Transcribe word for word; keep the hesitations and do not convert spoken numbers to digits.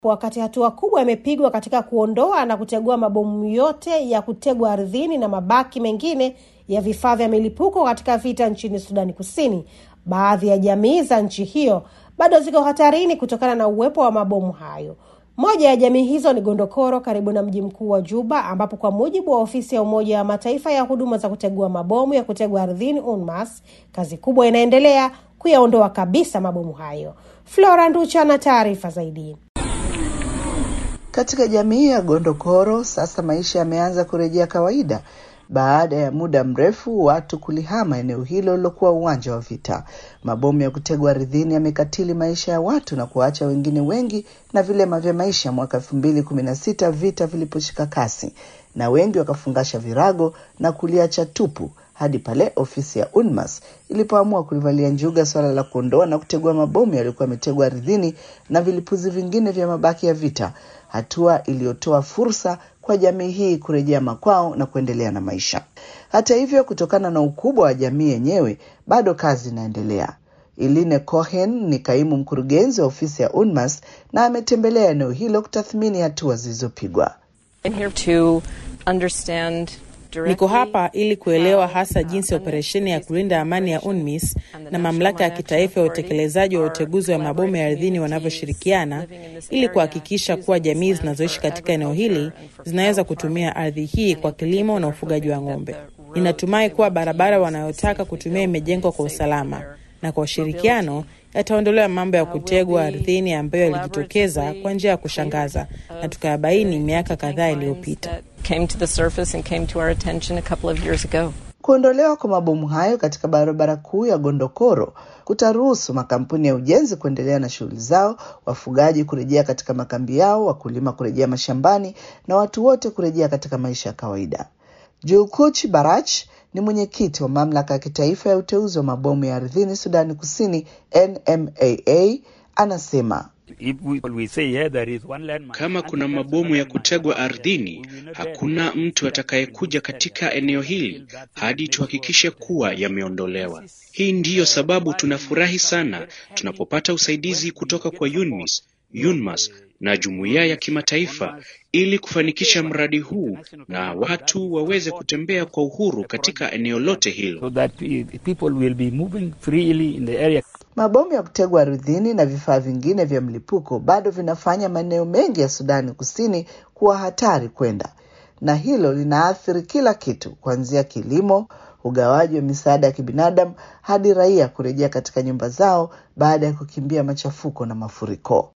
Wakati hatua kubwa imepigwa katika kuondoa na kutegua mabomu yote ya kutegwa ardhini na mabaki mengine ya vifaa vya milipuko katika vita nchini Sudani Kusini, baadhi ya jamii za nchi hiyo bado ziko hatarini kutokana na uwepo wa mabomu hayo. Moja ya jamii hizo ni Gondokoro karibu na mji mkuu wa Juba, ambapo kwa mujibu wa ofisi ya Umoja wa Mataifa ya huduma za kutegua mabomu ya kutegwa ardhini UNMAS, kazi kubwa inaendelea kuyaondoa kabisa mabomu hayo. Flora Nducha na taarifa zaidi. Katika jamii ya Gondokoro sasa maisha yameanza kurejea kawaida baada ya muda mrefu watu kulihama eneo hilo lilokuwa uwanja wa vita. Mabomu ya kutegwa ardhini yamekatili maisha ya watu na kuacha wengine wengi na vilema vya maisha mwaka elfu mbili kumi na sita vita viliposhika kasi, na wengi wakafungasha virago na kuliacha tupu hadi pale ofisi ya UNMAS ilipoamua kulivalia njuga swala la kuondoa na kutegua mabomu yaliokuwa yametegwa ardhini na vilipuzi vingine vya mabaki ya vita, hatua iliyotoa fursa kwa jamii hii kurejea makwao na kuendelea na maisha. Hata hivyo, kutokana na ukubwa wa jamii yenyewe, bado kazi inaendelea. Iline Cohen ni kaimu mkurugenzi wa ofisi ya UNMAS na ametembelea eneo hilo kutathmini hatua zilizopigwa. I'm here to understand Niko hapa ili kuelewa hasa jinsi operesheni ya kulinda amani ya UNMISS na mamlaka ya kitaifa ya utekelezaji wa uteguzi wa mabomu ya ardhini wanavyoshirikiana ili kuhakikisha kuwa jamii zinazoishi katika eneo hili zinaweza kutumia ardhi hii kwa kilimo na ufugaji wa ng'ombe. Ninatumai kuwa barabara wanayotaka kutumia imejengwa kwa usalama, na kwa ushirikiano yataondolewa mambo ya kutegwa ardhini ambayo yalijitokeza kwa njia ya kushangaza na tukayabaini miaka kadhaa iliyopita. came to the surface and came to our attention a couple of years ago. Kuondolewa kwa mabomu hayo katika barabara kuu ya Gondokoro kutaruhusu makampuni ya ujenzi kuendelea na shughuli zao, wafugaji kurejea katika makambi yao, wakulima kurejea mashambani na watu wote kurejea katika maisha ya kawaida. Julkuch Barach ni mwenyekiti wa mamlaka ya kitaifa ya uteuzi wa mabomu ya ardhini Sudani Kusini N M A A, anasema kama kuna mabomu ya kutegwa ardhini, hakuna mtu atakayekuja katika eneo hili hadi tuhakikishe kuwa yameondolewa. Hii ndiyo sababu tunafurahi sana tunapopata usaidizi kutoka kwa UNMISS, UNMAS na jumuiya ya kimataifa ili kufanikisha mradi huu na watu waweze kutembea kwa uhuru katika eneo lote hilo. So that people will be moving freely in the area. Mabomu ya kutegwa ardhini na vifaa vingine vya mlipuko bado vinafanya maeneo mengi ya Sudani Kusini kuwa hatari kwenda, na hilo linaathiri kila kitu, kuanzia kilimo, ugawaji wa misaada ya kibinadamu hadi raia kurejea katika nyumba zao baada ya kukimbia machafuko na mafuriko.